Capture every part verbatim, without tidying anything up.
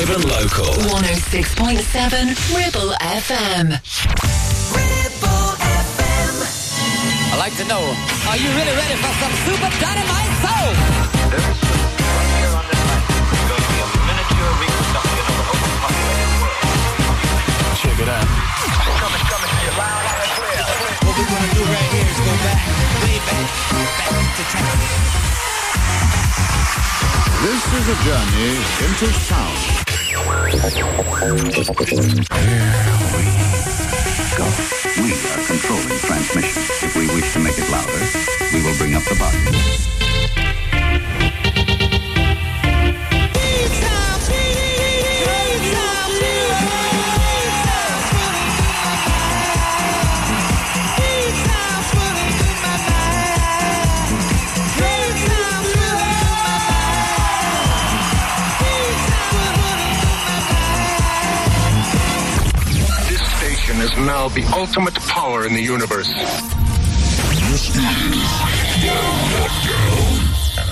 Live and local. one oh six point seven Ribble F M. Ribble F M. I'd like to know, are you really ready for some super dynamite soul? This is right here on this planet. It's going to be a miniature reproduction of the whole populated world. Check it out. Coming, coming to you loud and clear. What we're gonna do right here is go back, way back, back to Texas. This is a journey into sound. Go. We are controlling transmission. If we wish to make it louder, we will bring up the volume. Is now the ultimate power in the universe. This is Down Lockdown.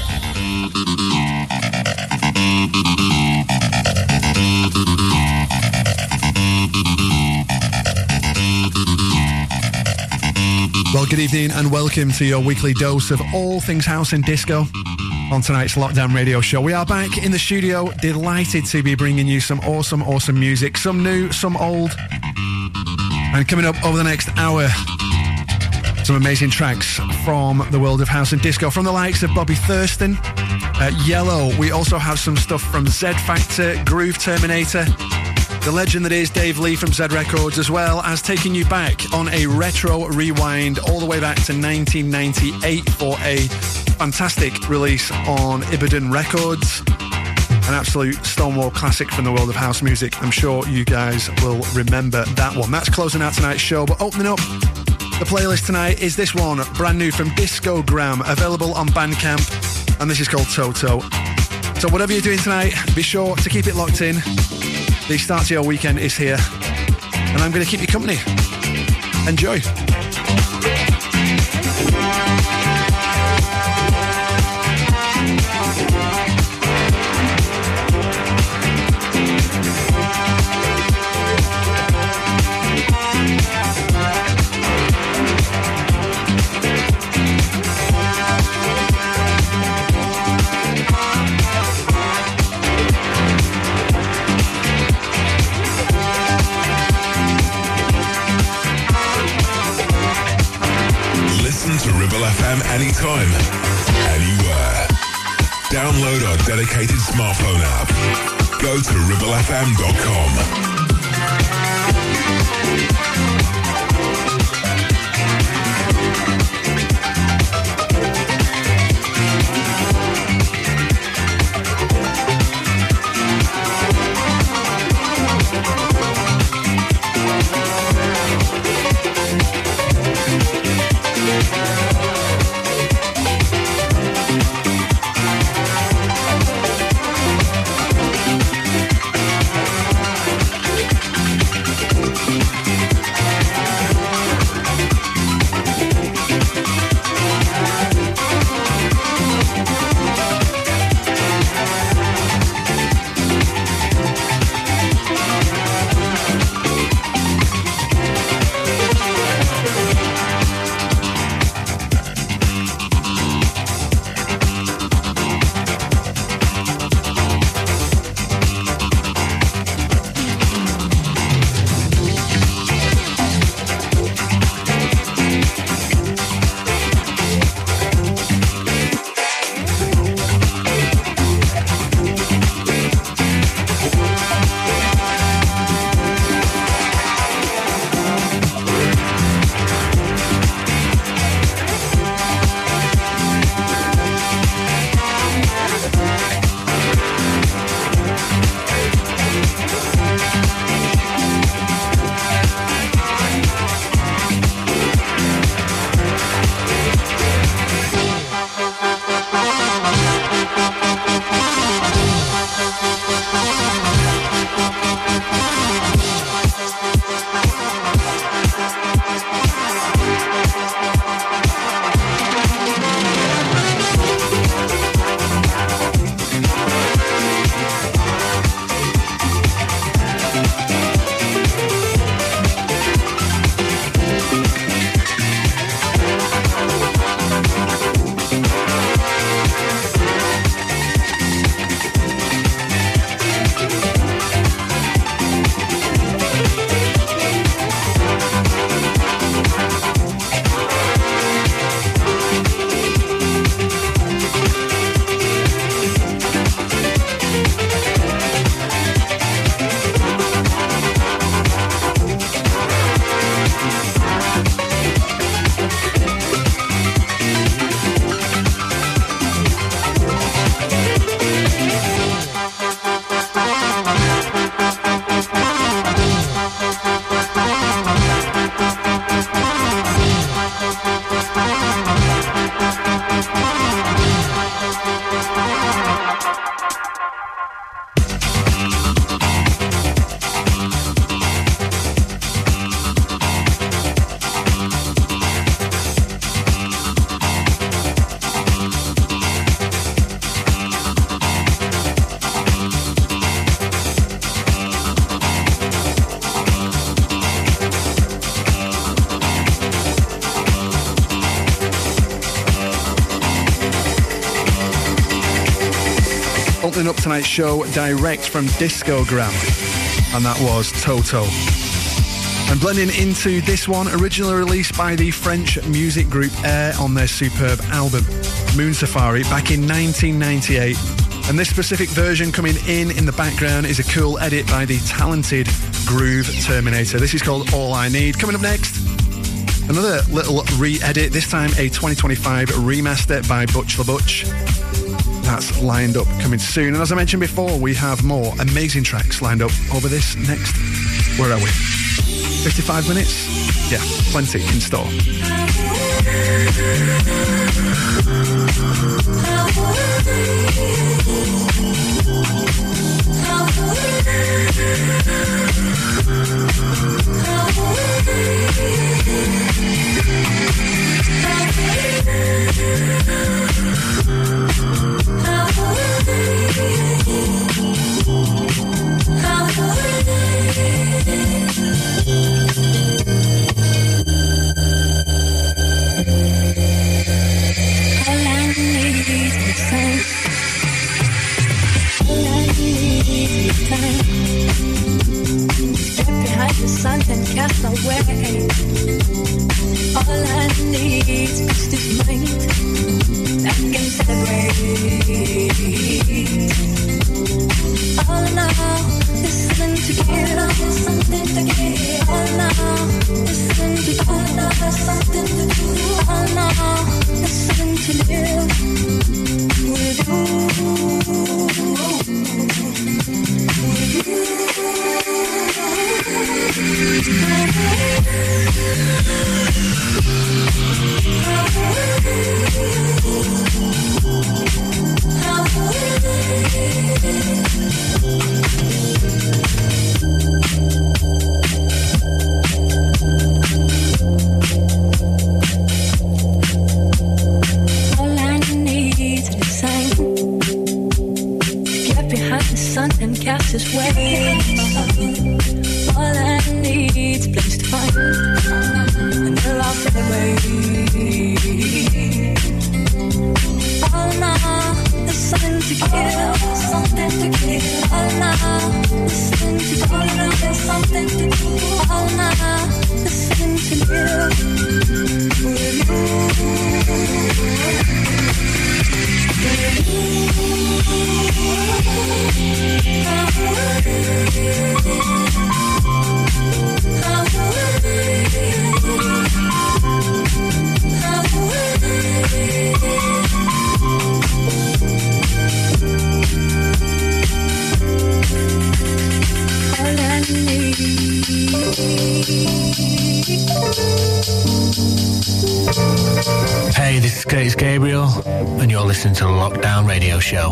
Well, good evening and welcome to your weekly dose of all things house and disco on tonight's Lockdown Radio Show. We are back in the studio, delighted to be bringing you some awesome, awesome music, some new, some old. And coming up over the next hour, some amazing tracks from the world of house and disco, from the likes of Bobby Thurston, uh, Yellow. We also have some stuff from Z Factor, Groove Terminator, the legend that is Dave Lee from Z Records, as well as taking you back on a retro rewind all the way back to nineteen ninety-eight for a fantastic release on Ibadan Records. An absolute Stonewall classic from the world of house music. I'm sure you guys will remember that one. That's closing out tonight's show, but opening up the playlist tonight is this one, brand new from Discogram, available on Bandcamp, and this is called Toto. So whatever you're doing tonight, be sure to keep it locked in. The start to your weekend is here, and I'm going to keep you company. Enjoy. F M anytime, anywhere. Download our dedicated smartphone app. Go to ribble f m dot com. opening up tonight's show direct from Discogram, and that was Toto. And blending into this one, originally released by the French music group Air on their superb album Moon Safari back in nineteen ninety-eight. And this specific version coming in in the background is a cool edit by the talented Groove Terminator. This is called All I Need. Coming up next, another little re-edit, this time a twenty twenty-five remaster by Butch the Butch. That's lined up coming soon. And as I mentioned before, we have more amazing tracks lined up over this next, where are we? fifty-five minutes? Yeah, plenty in store. Sun and cast away. All I need is peace of mind that can celebrate. All in all, there's something to give. There's something to give. All in all, there's something to do. All in all, there's something to do. All in all, there's something to live with you. With you. All I need is a sign to get behind the sun and cast his way. All I need is a place to find, and we'll all celebrate. All now, there's something to give, something to give. All now, there's something to do. All now, there's something to do. All now, there's something to live with Hey, this is Curtis Gabriel, and you're listening to the Lockdown Radio Show.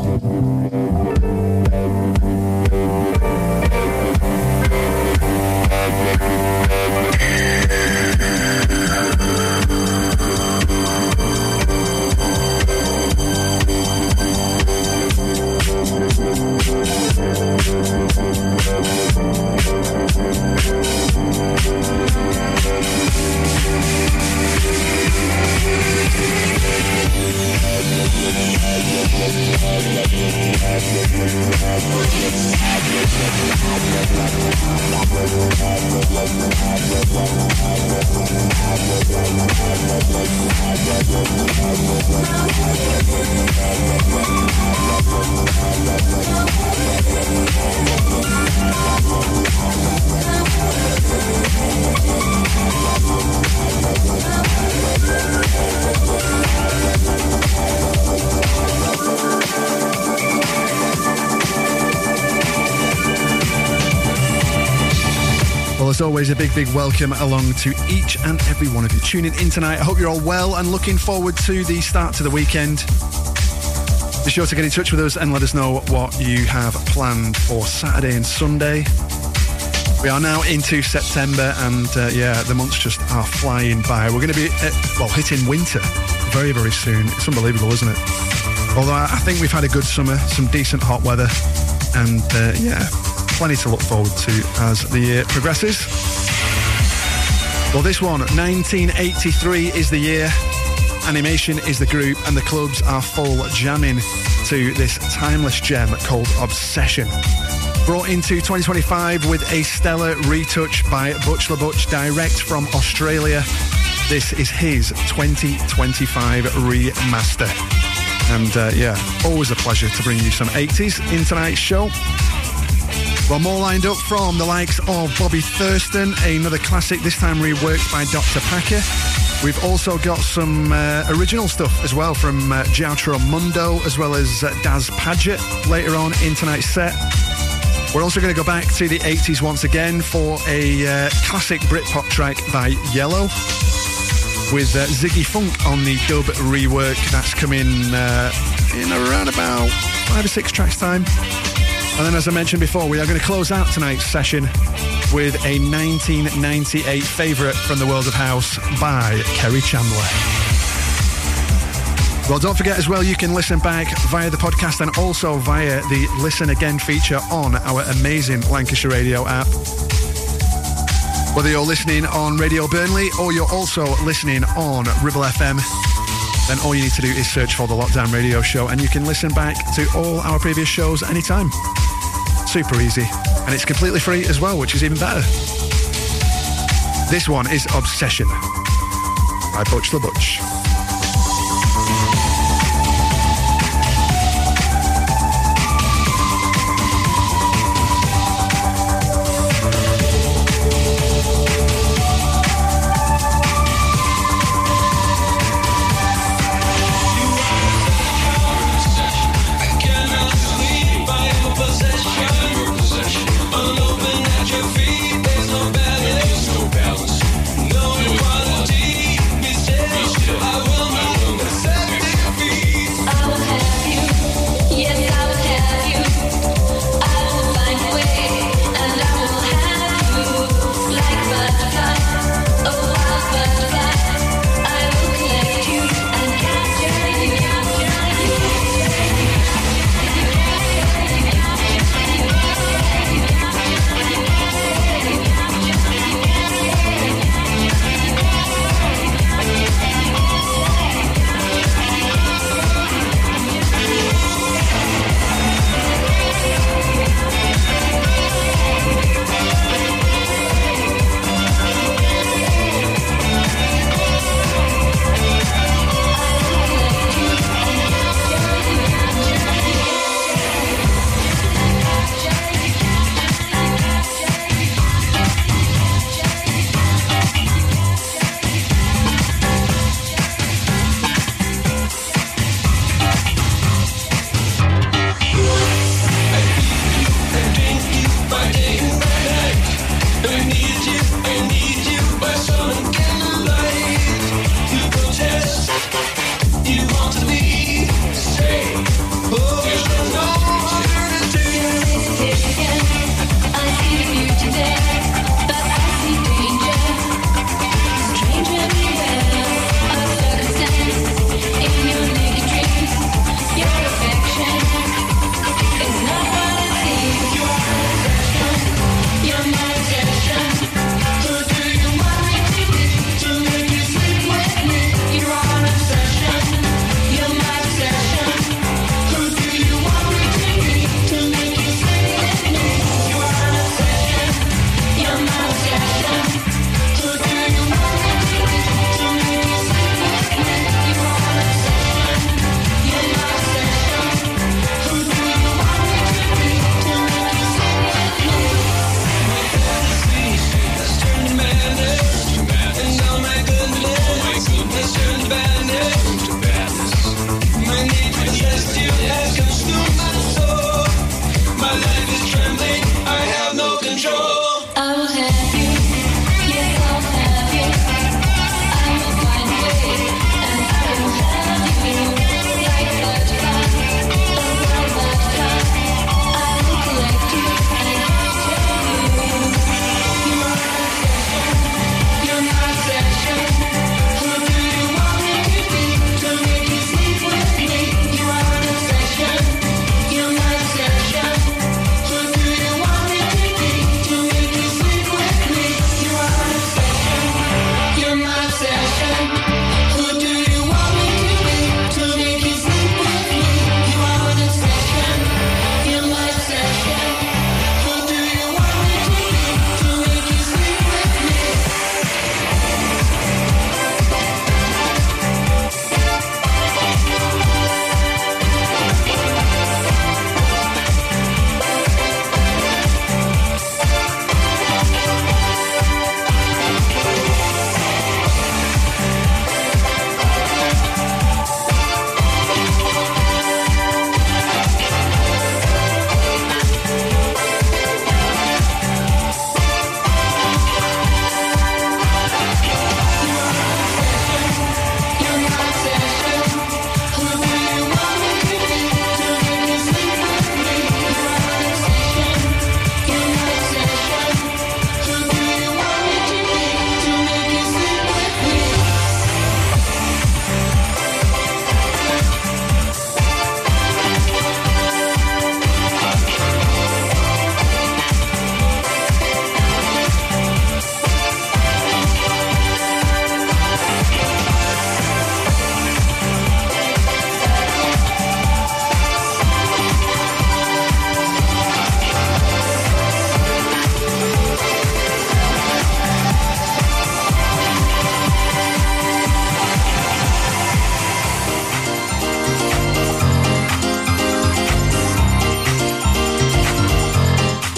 As always, a big, big welcome along to each and every one of you tuning in tonight. I hope you're all well and looking forward to the start to the weekend. Be sure to get in touch with us and let us know what you have planned for Saturday and Sunday. We are now into September and uh, yeah, the months just are flying by. We're going to be, uh, well, hitting winter very, very soon. It's unbelievable, isn't it? Although I think we've had a good summer, some decent hot weather, and uh, yeah, plenty to look forward to as the year progresses. Well, this one, nineteen eighty-three is the year. Animation is the group, and the clubs are full jamming to this timeless gem called Obsession. Brought into twenty twenty-five with a stellar retouch by Butch LaButch direct from Australia. This is his twenty twenty-five remaster. And uh, yeah, always a pleasure to bring you some eighties in tonight's show. Well, more lined up from the likes of Bobby Thurston, another classic, this time reworked by Doctor Packer. We've also got some uh, original stuff as well from uh, Giotro Mundo, as well as uh, Daz Padgett later on in tonight's set. We're also going to go back to the eighties once again for a uh, classic Britpop track by Yellow, with uh, Ziggy Funk on the dub rework. That's coming uh, in around about five or six tracks time. And then, as I mentioned before, we are going to close out tonight's session with a nineteen ninety-eight favourite from the world of house by Kerry Chandler. Well, don't forget as well, you can listen back via the podcast and also via the Listen Again feature on our amazing Lancashire Radio app. Whether you're listening on Radio Burnley or you're also listening on Ribble F M, then all you need to do is search for the Lockdown Radio Show and you can listen back to all our previous shows anytime. Super easy. And it's completely free as well, which is even better. This one is Obsession by Butch LaButch. There's no balance, no equality.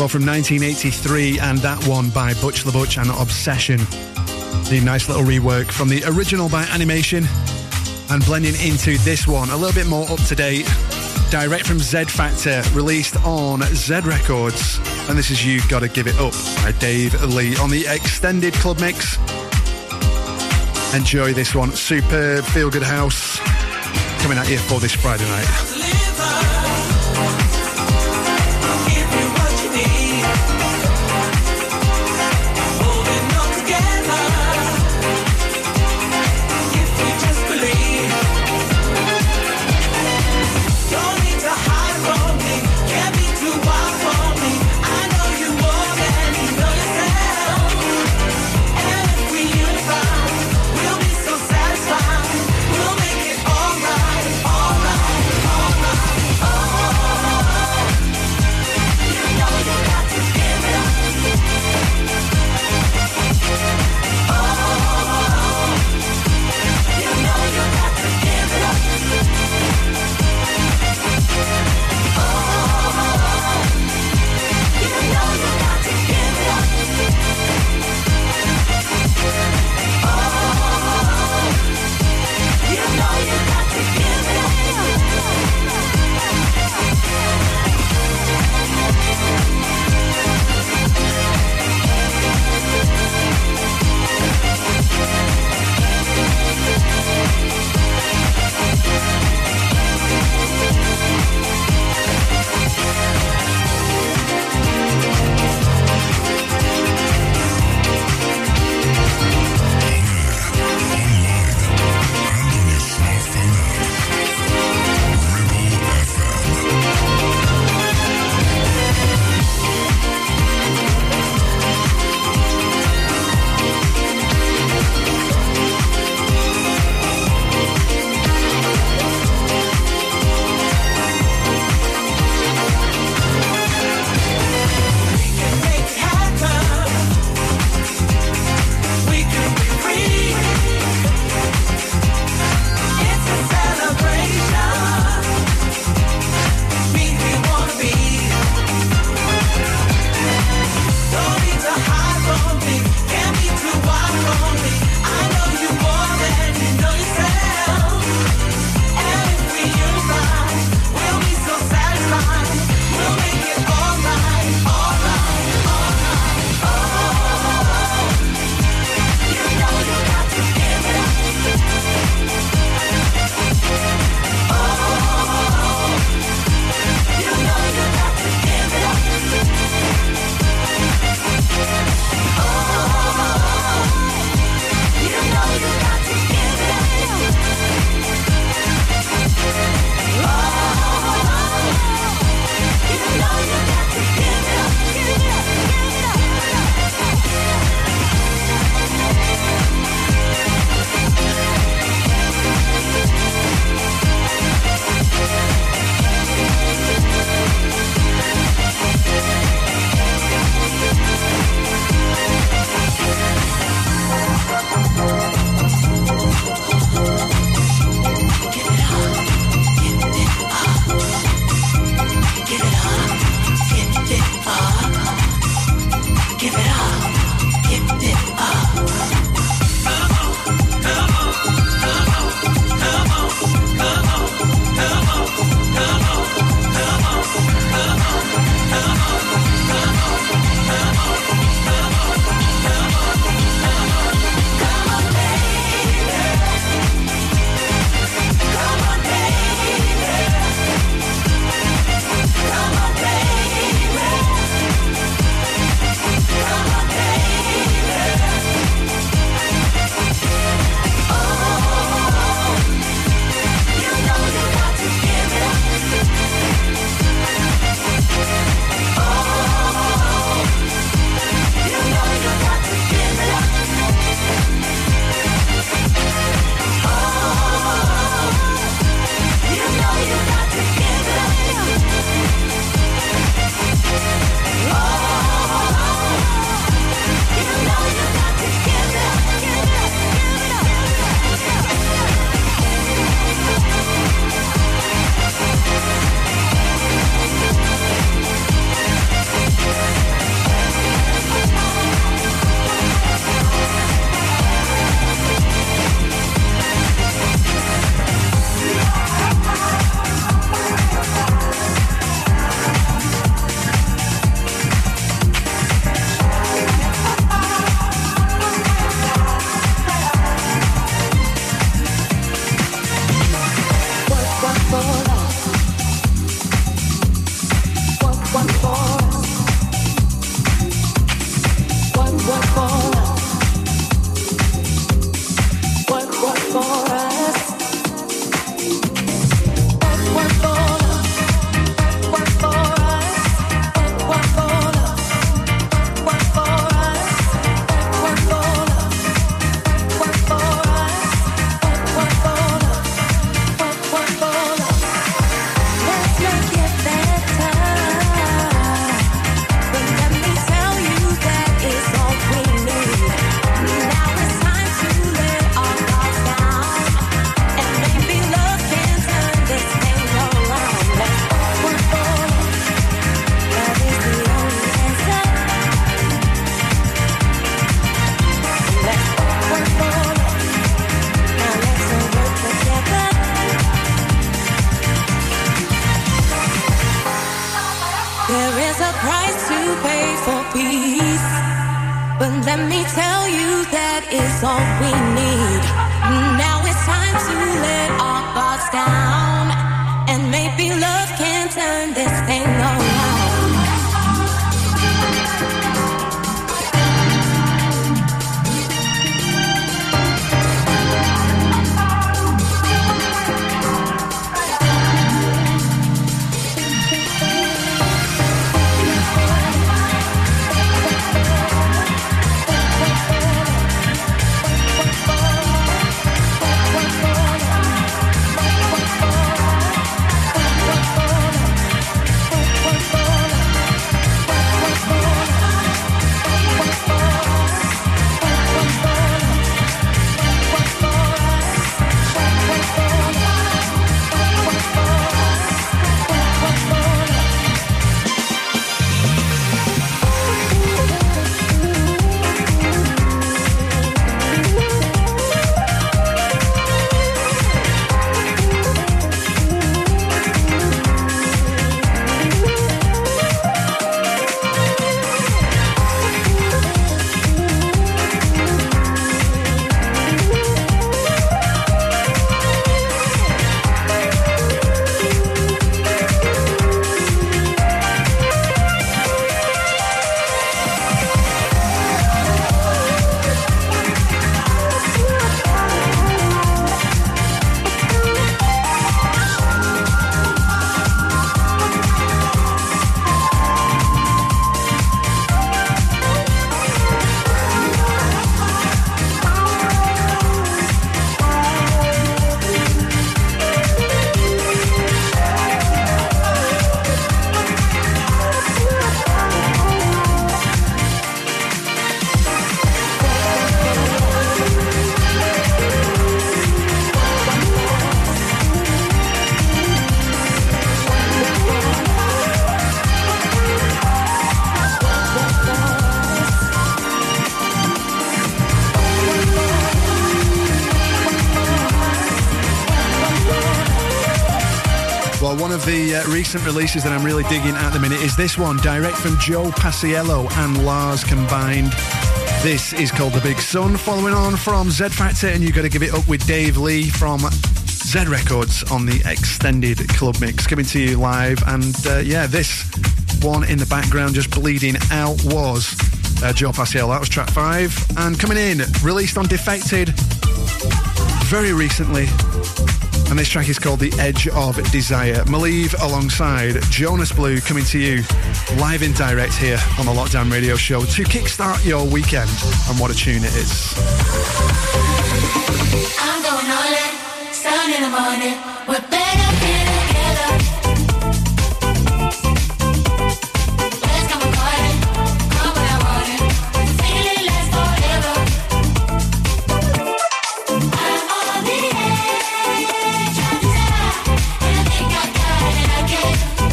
Disco from nineteen eighty-three, and that one by Butch the Butch and Obsession. The nice little rework from the original by Animation, and blending into this one, a little bit more up to date, direct from Z Factor, released on Z Records. And this is You Gotta Give It Up by Dave Lee on the extended club mix. Enjoy this one, superb feel good house coming at you for this Friday night. Alright, alright, alright. peace. But let me tell you that is all we need. Now it's time to let our guards down, and maybe love can turn this thing around. One of the uh, recent releases that I'm really digging at the minute is this one, direct from Joe Paciello and Lars combined. This is called The Big Sun, following on from Z Factor, and you got to give it up with Dave Lee from Z Records on the extended club mix, coming to you live. And uh, yeah, this one in the background just bleeding out was uh, Joe Paciello. That was track five, and coming in, released on Defected very recently. And this track is called The Edge of Desire. Malieve alongside Jonas Blue coming to you live in direct here on the Lockdown Radio Show to kickstart your weekend. And what a tune it is. I'm going all in, sun in the morning. We're better together. Let's come and party, come when I want it. The feeling lasts forever. I'm on the edge of desire, and I think I got it again.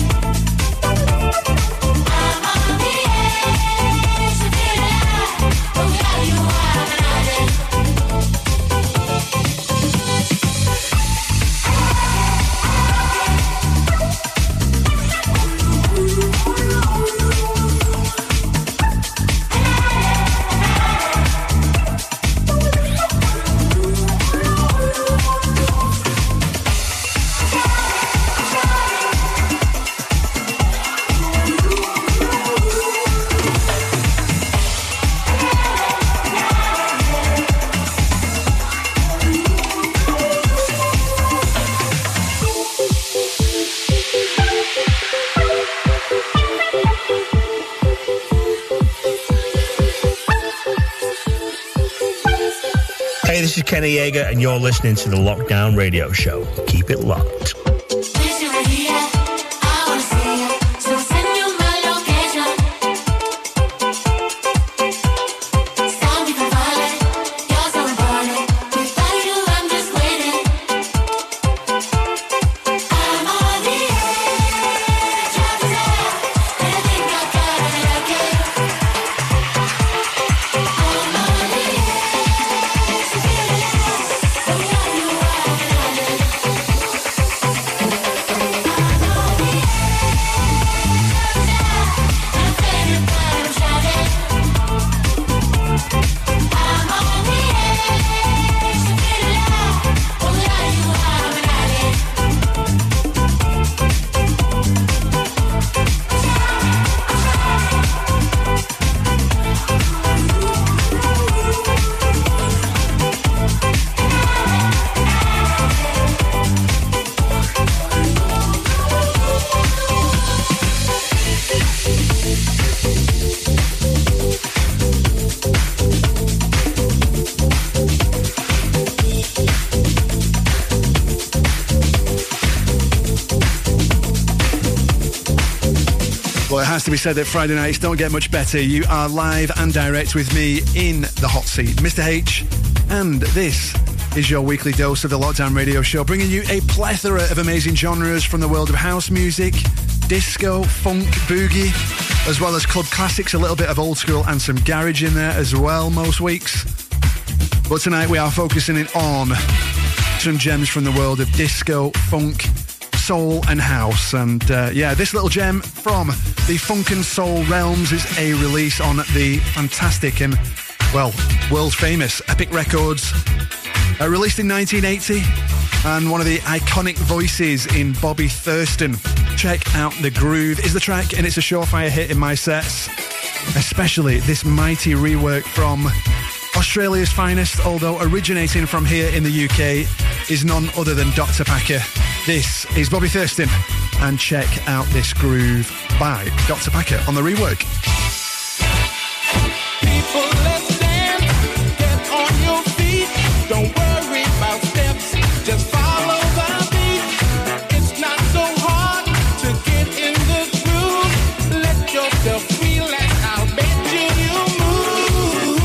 I'm on the edge to feel alive. Oh, how you are and I did. Hey, this is Kenny Yeager, and you're listening to the Lockdown Radio Show. Keep it locked. Well, it has to be said that Friday nights don't get much better. You are live and direct with me in the hot seat, Mister H, and this is your weekly dose of the Lockdown Radio Show, bringing you a plethora of amazing genres from the world of house music, disco, funk, boogie, as well as club classics, a little bit of old school and some garage in there as well most weeks. But tonight we are focusing in on some gems from the world of disco, funk, soul and house. And uh, yeah, this little gem from the funk and soul realms is a release on the fantastic and, well, world famous Epic Records, uh, released in nineteen eighty, and one of the iconic voices in Bobby Thurston. Check Out the Groove is the track, and it's a surefire hit in my sets, especially this mighty rework from Australia's finest, although originating from here in the U K, is none other than Doctor Packer. This is Bobby Thurston, and Check Out This Groove by Doctor Packer on the rework. People, let's dance, get on your feet, don't worry about steps, just follow the beat. It's not so hard to get in the groove, let yourself relax, I'll bet you you move.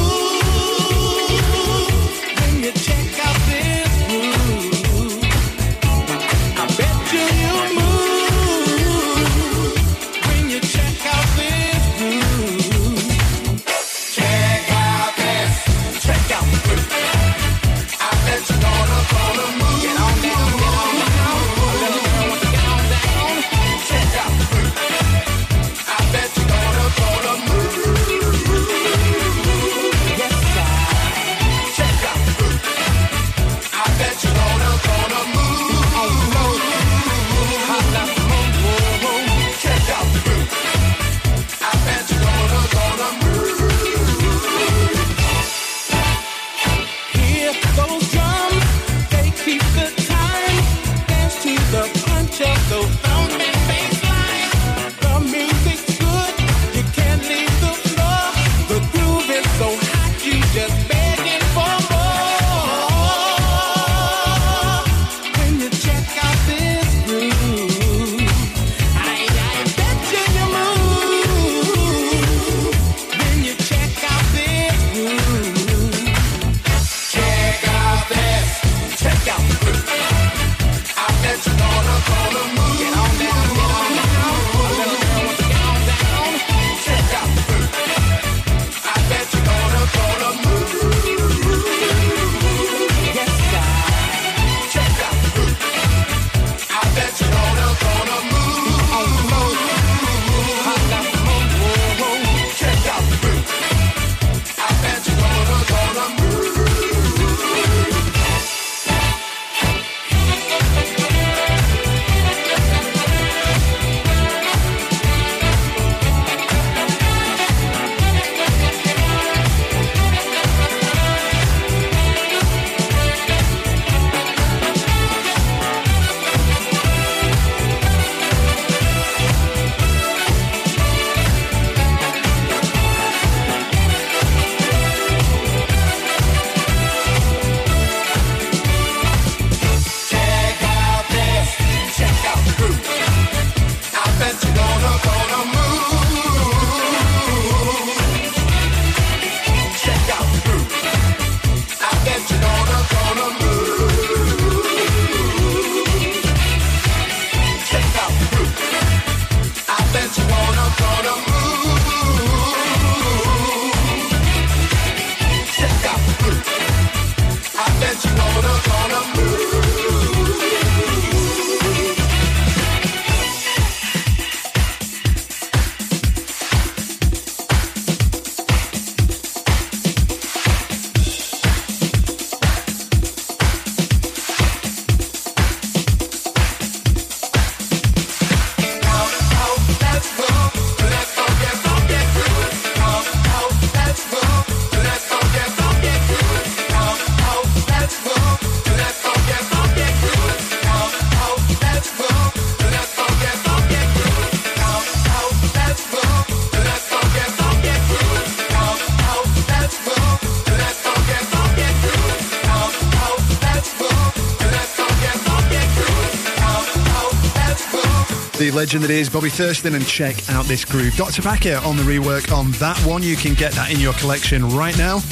When you check out this groove, I bet you you move. When you check out this groove, check out this, check out the groove. I bet you're gonna, gonna move. Get on down, get on down. A little girl wants to get on down. Check out the groove. I bet you're gonna, gonna move. Yes, I. Check out the groove. I bet you're gonna, gonna move. On the road. Hot like the moon. Check out the groove. I bet you're gonna, gonna move. Hear those drums, they keep the time. Dance to the punch of those thumping bass lines. The music's good, you can't leave the floor. The groove is so hot, you just begging for more. When you check out this groove, I, I bet you you move. When you check out this groove, check out this, check out the groove. I bet you're gonna, gonna move. Get on The legend that is Bobby Thurston, and check out this groove. Doctor Packer on the rework on that one. You can get that in your collection right now.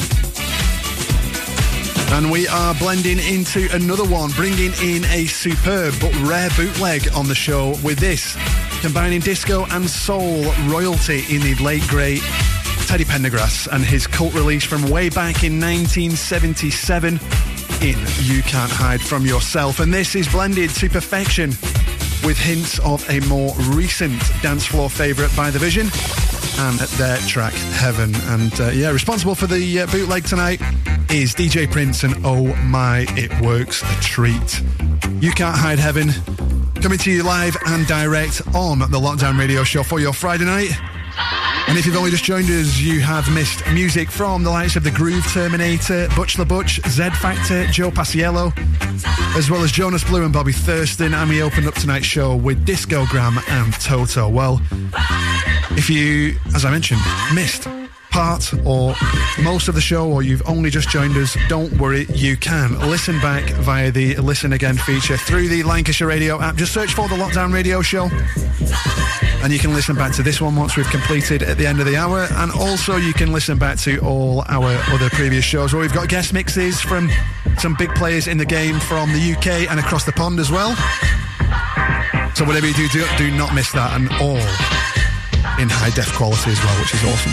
And we are blending into another one, bringing in a superb but rare bootleg on the show with this, combining disco and soul royalty in the late great Teddy Pendergrass and his cult release from way back in nineteen seventy-seven in You Can't Hide From Yourself. And this is blended to perfection with hints of a more recent dance floor favourite by The Vision and their track Heaven. And uh, yeah, responsible for the uh, bootleg tonight is D J Prince, and oh my, it works a treat. You Can't Hide Heaven, coming to you live and direct on the Lockdown Radio Show for your Friday night. And if you've only just joined us, you have missed music from the likes of The Groove Terminator, Butch the Butch, Z Factor, Joe Paciello, as well as Jonas Blue and Bobby Thurston. And we opened up tonight's show with Discogram and Toto. Well, if you, as I mentioned, missed part or most of the show, or you've only just joined us, don't worry, you can listen back via the Listen Again feature through the Lancashire Radio app. Just search for the Lockdown Radio Show and you can listen back to this one once we've completed at the end of the hour. And also you can listen back to all our other previous shows where we've got guest mixes from some big players in the game from the U K and across the pond as well. So whatever you do, do, do not miss that, and all in high def quality as well, which is awesome.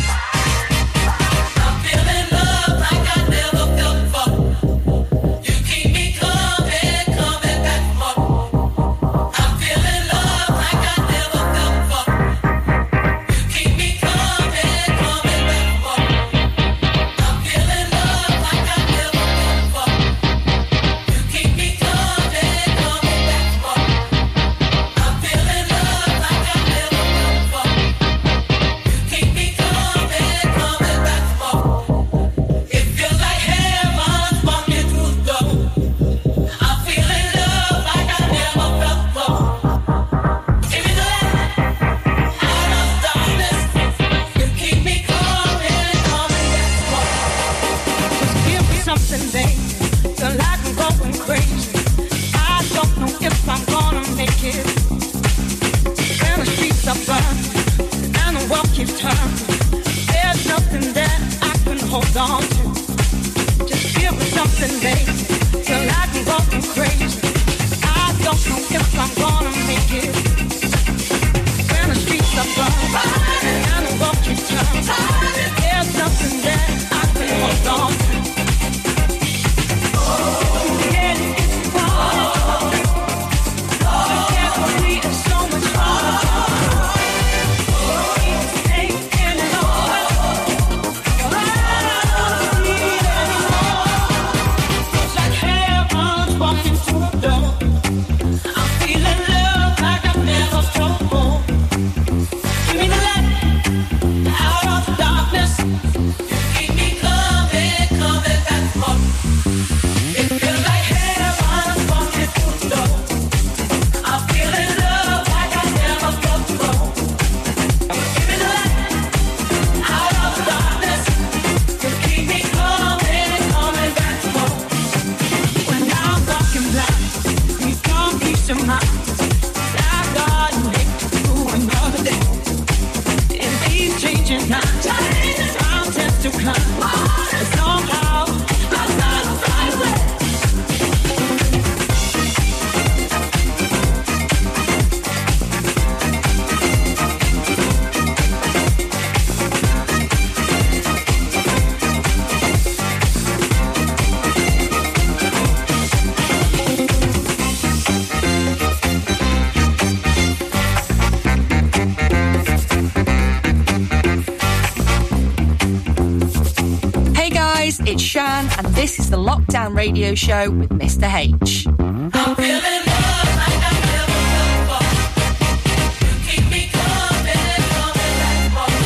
It's Shan, and this is the Lockdown Radio Show with Mister H. I'm feeling love like I never felt before. You keep me coming, coming back more.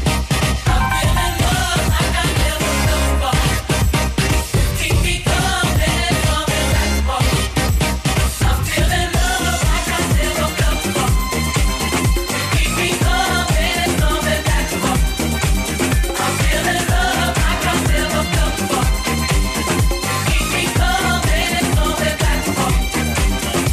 I'm feeling love like I never felt before. You keep me coming, coming back more. I'm feeling love like I never felt before. You keep me coming, coming back more. I'm feeling love like I never felt before. You keep me coming, coming back more.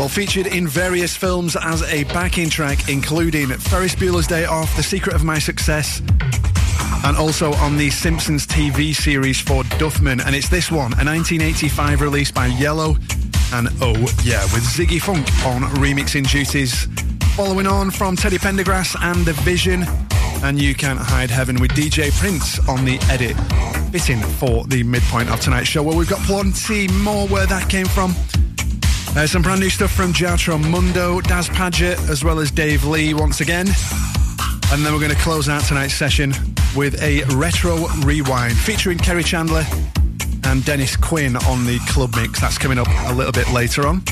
featured in various films as a backing track, including Ferris Bueller's Day Off, The Secret of My Success, and also on the Simpsons T V series for Duffman. And it's this one, a nineteen eighty-five release by Yellow, and oh yeah, with Ziggy Funk on remixing duties. Following on from Teddy Pendergrass and The Vision, and You Can't Hide Heaven with D J Prince on the edit. Fitting for the midpoint of tonight's show. Well, we've got plenty more where that came from. Uh, some brand new stuff from Jatro Mundo, Daz Padgett, as well as Dave Lee once again. And then we're going to close out tonight's session with a retro rewind featuring Kerry Chandler and Dennis Quinn on the club mix. That's coming up a little bit later on.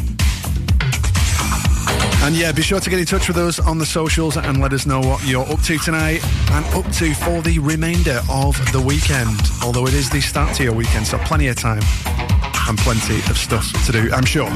And yeah, be sure to get in touch with us on the socials and let us know what you're up to tonight and up to for the remainder of the weekend. Although it is the start to your weekend, so plenty of time and plenty of stuff to do, I'm sure.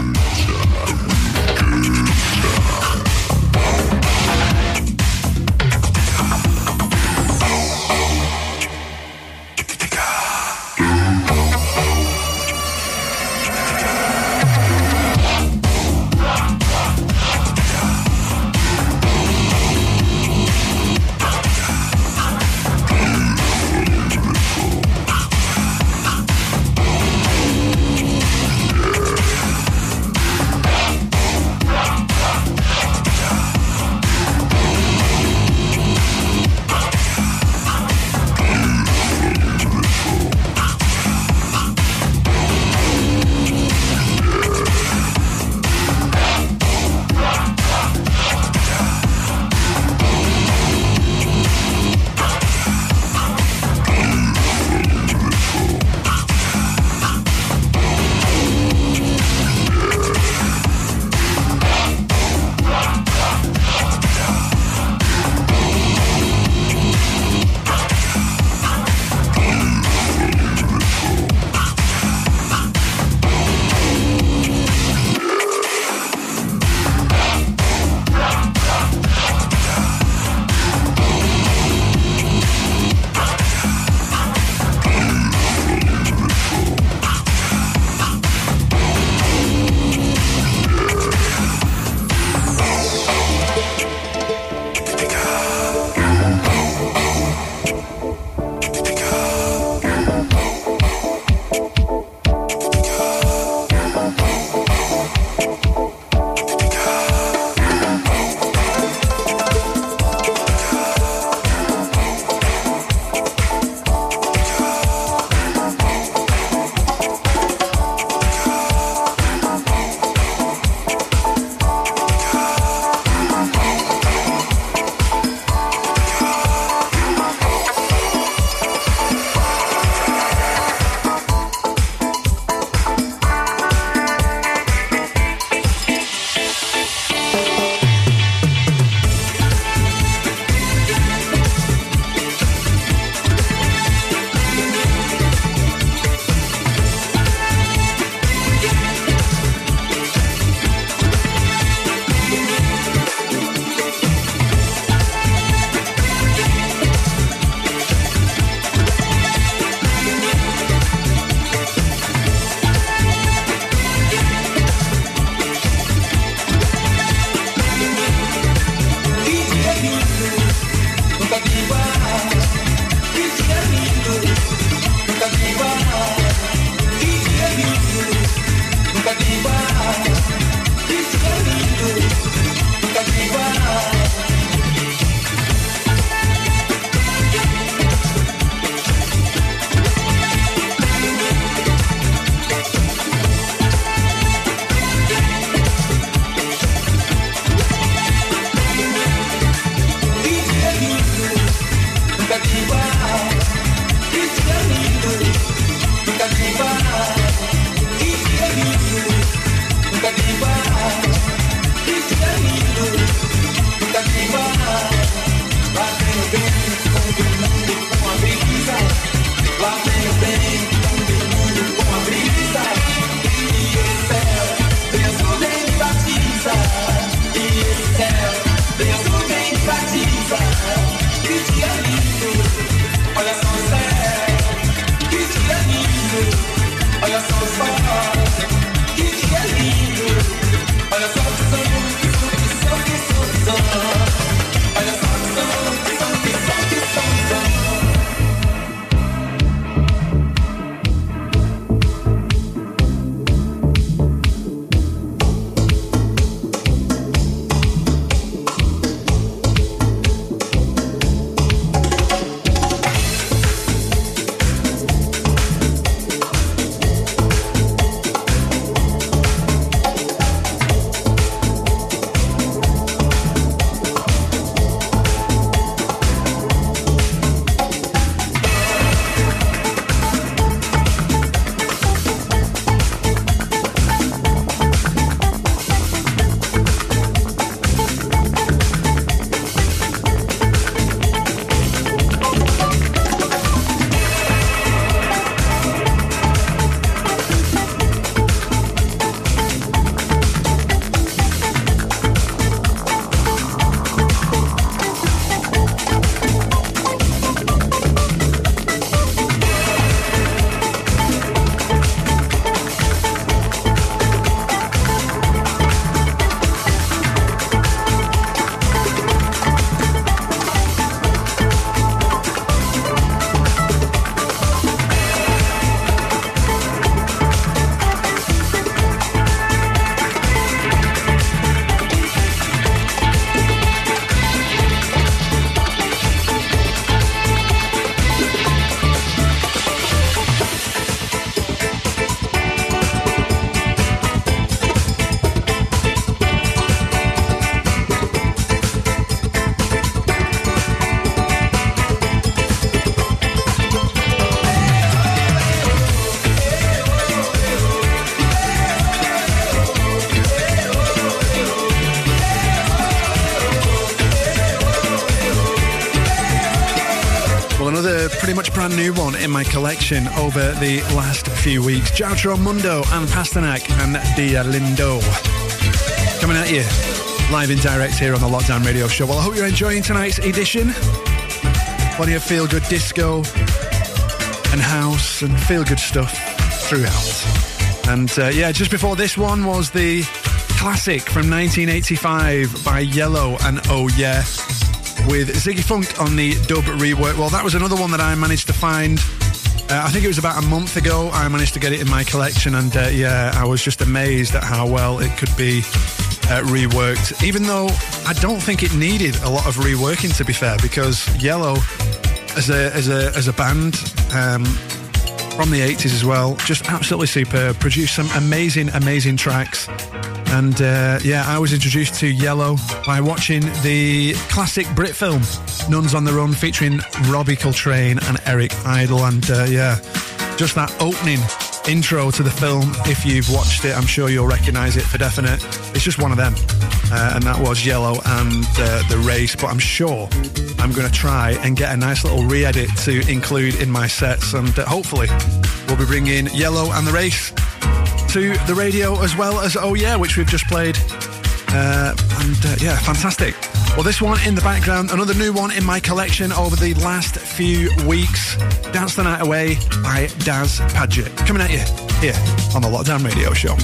pretty much brand new one in my collection over the last few weeks. Joutro Mundo and Pasternak and Dia Lindo. Coming at you live in direct here on the Lockdown Radio Show. Well, I hope you're enjoying tonight's edition. Plenty of feel-good disco and house and feel-good stuff throughout. And uh, yeah, just before this one was the classic from nineteen eighty-five by Yellow and Oh Yeah, with Ziggy Funk on the dub rework. Well, that was another one that I managed to find. Uh, I think it was about a month ago. I managed to get it in my collection, and uh, yeah, I was just amazed at how well it could be uh, reworked. Even though I don't think it needed a lot of reworking, to be fair, because Yellow, as a as a as a band. Um, from the eighties as well, just absolutely superb, produced some amazing amazing tracks. And uh, yeah, I was introduced to Yellow by watching the classic Brit film Nuns on the Run, featuring Robbie Coltrane and Eric Idle. And uh, yeah, just that opening intro to the film, if you've watched it, I'm sure you'll recognise it for definite. It's just one of them, uh, and that was Yellow and uh, The Race. But I'm sure I'm going to try and get a nice little re-edit to include in my sets, and uh, hopefully we'll be bringing Yellow and The Race to the radio, as well as Oh Yeah, which we've just played. Uh, and uh, yeah, fantastic. Well, this one in the background, another new one in my collection over the last few weeks. Dance the Night Away by Daz Padgett. Coming at you here on the Lockdown Radio Show.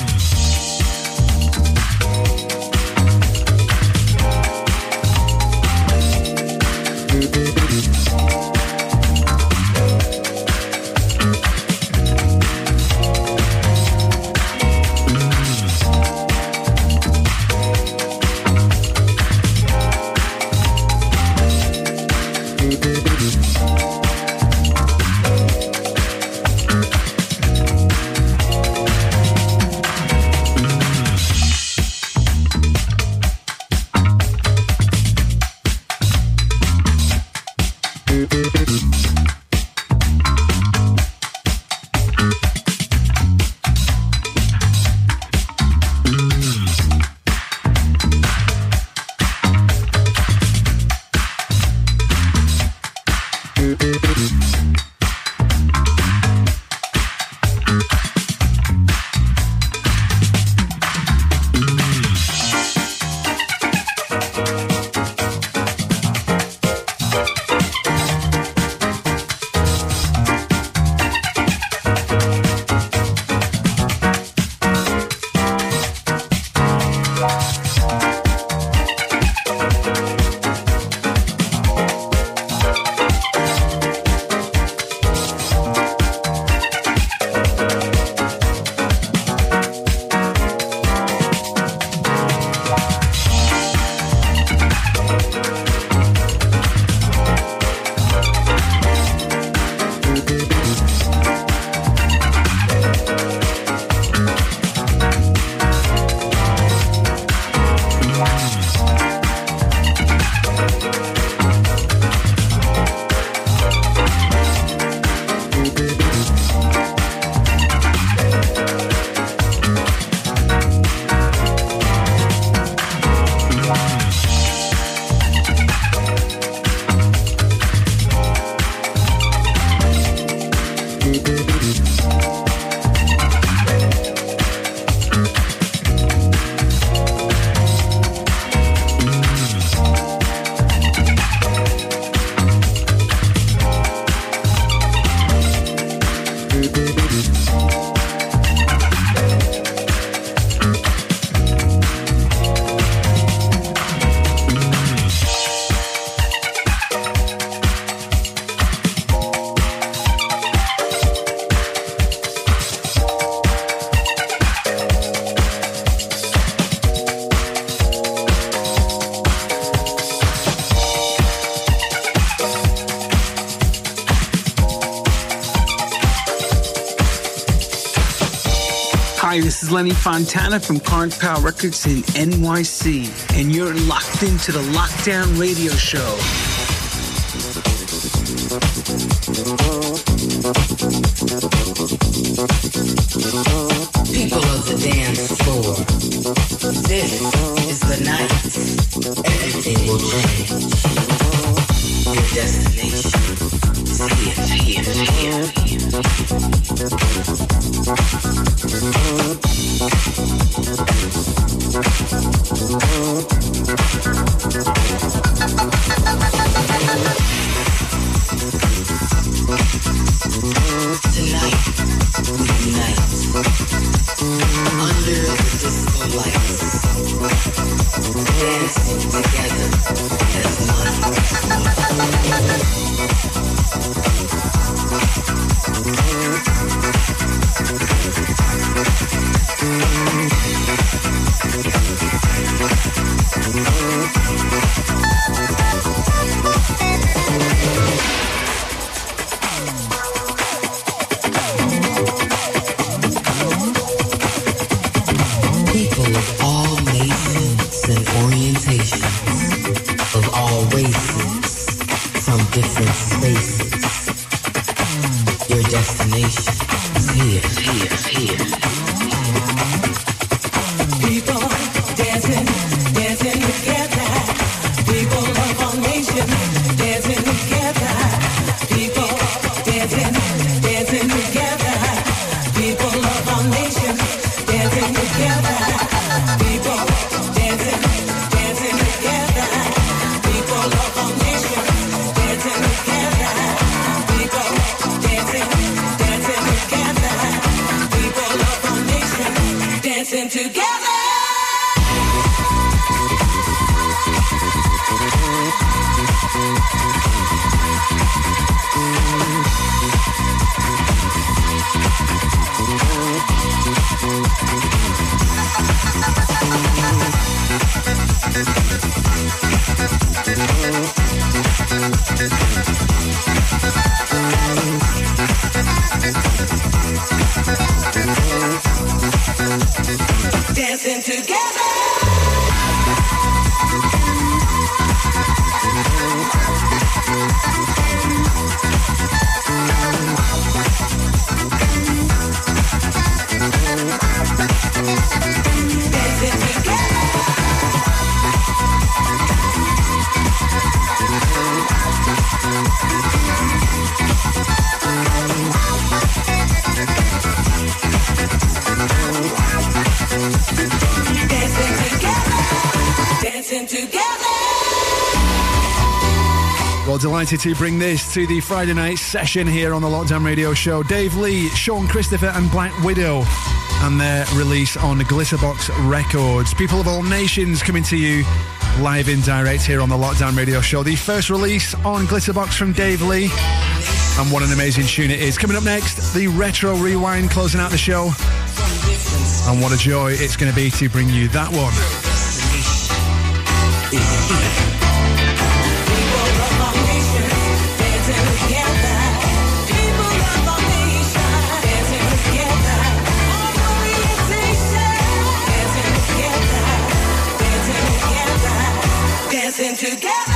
Hi, this is Lenny Fontana from Current Power Records in N Y C, and you're locked into the Lockdown Radio Show. People of the dance floor, this is the night. Everything will change. Your destination Delighted to bring this to the Friday night session here on the Lockdown Radio Show. Dave Lee, Sean Christopher and Black Widow and their release on Glitterbox Records. People of all nations coming to you live in direct here on the Lockdown Radio Show. The first release on Glitterbox from Dave Lee, and what an amazing tune it is. Coming up next, the Retro Rewind closing out the show, and what a joy it's going to be to bring you that one. Together.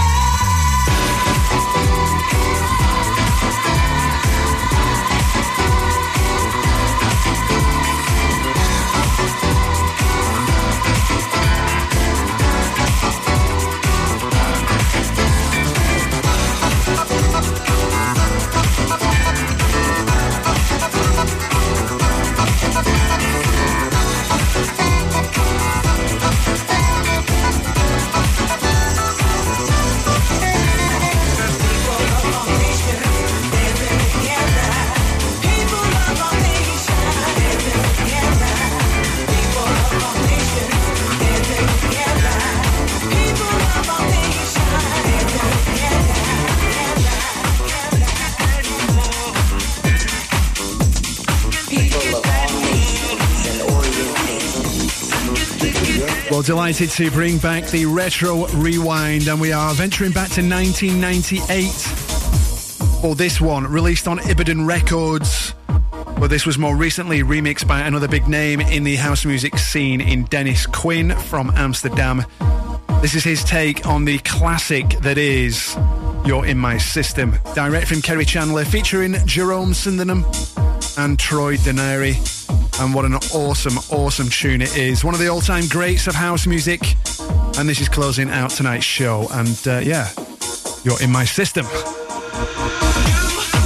Well, delighted to bring back the Retro Rewind, and we are venturing back to nineteen ninety-eight for this one, released on Ibadan Records. Well, this was more recently remixed by another big name in the house music scene in Dennis Quinn from Amsterdam. This is his take on the classic that is You're In My System, direct from Kerry Chandler, featuring Jerome Sunderman and Troy Denary. And what an awesome, awesome tune it is. One of the all-time greats of house music. And this is closing out tonight's show. And uh, yeah, You're In My System. You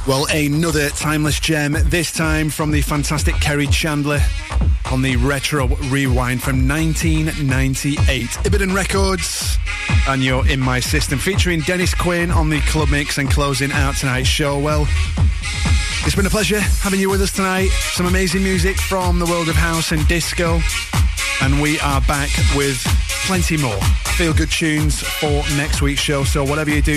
Well, another timeless gem, this time from the fantastic Kerry Chandler on the Retro Rewind from nineteen ninety-eight. Ibidon Records, and you're in my system, featuring Dennis Quinn on the club mix and closing out tonight's show. Well, it's been a pleasure having you with us tonight. Some amazing music from the world of house and disco, and we are back with plenty more feel-good tunes for next week's show. So whatever you do,